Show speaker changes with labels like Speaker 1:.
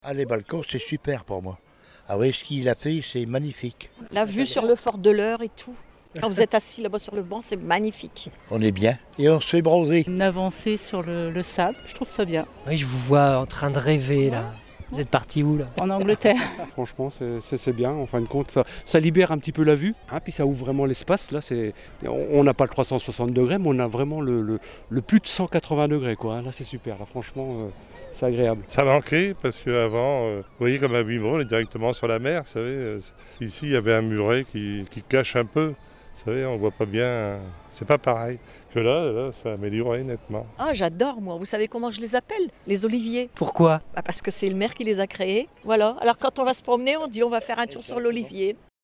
Speaker 1: Ah, les balcons, c'est super pour moi. Ah oui, ce qu'il a fait, c'est magnifique.
Speaker 2: La vue sur le fort de l'Eure et tout. Quand vous êtes assis là-bas sur le banc, c'est magnifique.
Speaker 1: On est bien et on se fait bronzer.
Speaker 3: Une avancée sur le sable, je trouve ça bien.
Speaker 4: Oui, je vous vois en train de rêver là. Vous êtes parti où là?
Speaker 3: En Angleterre.
Speaker 5: Franchement, c'est bien. En fin de compte, ça libère un petit peu la vue. Puis ça ouvre vraiment l'espace. Là, on n'a pas le 360 degrés, mais on a vraiment le plus de 180 degrés. Quoi. Là, c'est super. Là, franchement, c'est agréable.
Speaker 6: Ça manquait parce qu'avant, vous voyez, comme à Wimbledon, on est directement sur la mer. Vous savez, ici, il y avait un muret qui cache un peu. Vous savez, on voit pas bien. C'est pas pareil. Que là, ça a amélioré nettement.
Speaker 2: Ah, j'adore moi. Vous savez comment je les appelle? Les oliviers.
Speaker 4: Pourquoi?
Speaker 2: Parce que c'est le maire qui les a créés. Voilà. Alors quand on va se promener, on dit on va faire un tour sur l'olivier.